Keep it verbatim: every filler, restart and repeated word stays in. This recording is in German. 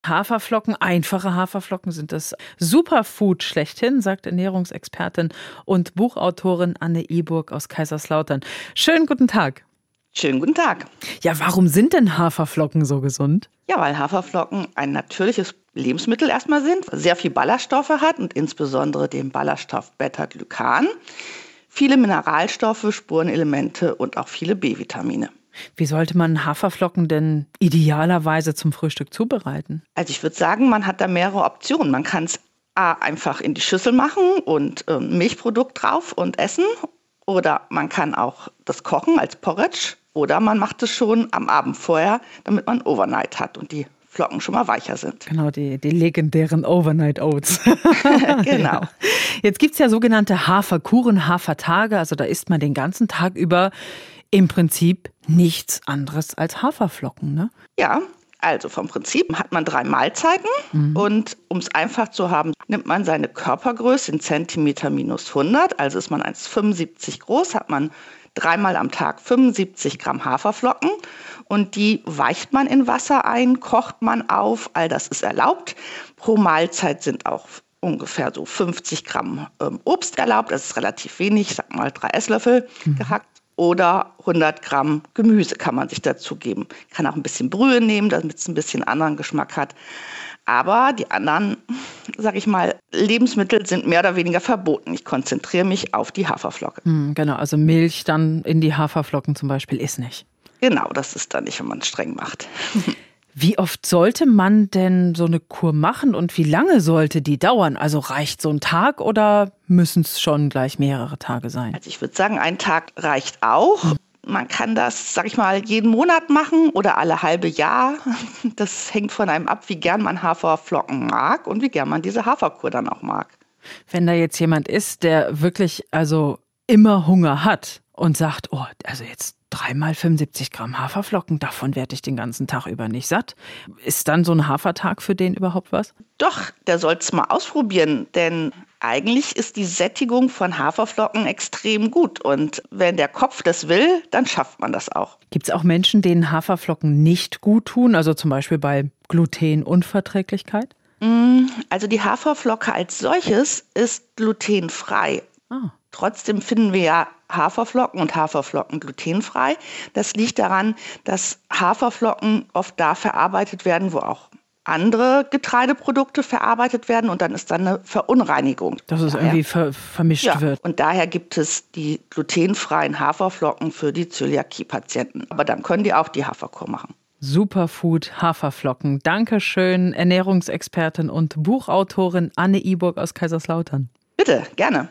Haferflocken, einfache Haferflocken sind das Superfood schlechthin, sagt Ernährungsexpertin und Buchautorin Anne Iburg aus Kaiserslautern. Schönen guten Tag. Schönen guten Tag. Ja, warum sind denn Haferflocken so gesund? Ja, weil Haferflocken ein natürliches Lebensmittel erstmal sind, sehr viel Ballaststoffe hat und insbesondere den Ballaststoff Beta-Glycan, viele Mineralstoffe, Spurenelemente und auch viele B-Vitamine. Wie sollte man Haferflocken denn idealerweise zum Frühstück zubereiten? Also ich würde sagen, man hat da mehrere Optionen. Man kann es A, einfach in die Schüssel machen und äh, Milchprodukt drauf und essen. Oder man kann auch das kochen als Porridge. Oder man macht es schon am Abend vorher, damit man Overnight hat und die Flocken schon mal weicher sind. Genau, die, die legendären Overnight Oats. Genau. Ja. Jetzt gibt es ja sogenannte Haferkuchen, Hafertage. Also da isst man den ganzen Tag über im Prinzip nichts anderes als Haferflocken, ne? Ja, also vom Prinzip hat man drei Mahlzeiten mhm. und um es einfach zu haben, nimmt man seine Körpergröße in Zentimeter minus hundert, also ist man eins Komma fünfundsiebzig groß, hat man dreimal am Tag fünfundsiebzig Gramm Haferflocken und die weicht man in Wasser ein, kocht man auf, all das ist erlaubt. Pro Mahlzeit sind auch ungefähr so fünfzig Gramm ähm, Obst erlaubt, das ist relativ wenig, ich sag mal drei Esslöffel mhm. gehackt. Oder hundert Gramm Gemüse kann man sich dazu geben. Kann auch ein bisschen Brühe nehmen, damit es ein bisschen anderen Geschmack hat. Aber die anderen, sag ich mal, Lebensmittel sind mehr oder weniger verboten. Ich konzentriere mich auf die Haferflocke. Hm, genau, also Milch dann in die Haferflocken zum Beispiel ist nicht. Genau, das ist dann nicht, wenn man es streng macht. Wie oft sollte man denn so eine Kur machen und wie lange sollte die dauern? Also reicht so ein Tag oder müssen es schon gleich mehrere Tage sein? Also ich würde sagen, ein Tag reicht auch. Mhm. Man kann das, sag ich mal, jeden Monat machen oder alle halbe Jahr. Das hängt von einem ab, wie gern man Haferflocken mag und wie gern man diese Haferkur dann auch mag. Wenn da jetzt jemand ist, der wirklich also immer Hunger hat und sagt, oh, also jetzt dreimal fünfundsiebzig Gramm Haferflocken, davon werde ich den ganzen Tag über nicht satt. Ist dann so ein Hafertag für den überhaupt was? Doch, der soll es mal ausprobieren, denn eigentlich ist die Sättigung von Haferflocken extrem gut. Und wenn der Kopf das will, dann schafft man das auch. Gibt es auch Menschen, denen Haferflocken nicht gut tun, also zum Beispiel bei Glutenunverträglichkeit? Also die Haferflocke als solches ist glutenfrei. Ah. Trotzdem finden wir ja Haferflocken und Haferflocken glutenfrei. Das liegt daran, dass Haferflocken oft da verarbeitet werden, wo auch andere Getreideprodukte verarbeitet werden und dann ist dann eine Verunreinigung. Dass es daher irgendwie ver- vermischt ja, wird. Und daher gibt es die glutenfreien Haferflocken für die Zöliakie-Patienten. Aber dann können die auch die Haferkur machen. Superfood Haferflocken. Dankeschön, Ernährungsexpertin und Buchautorin Anne Iburg aus Kaiserslautern. Bitte, gerne.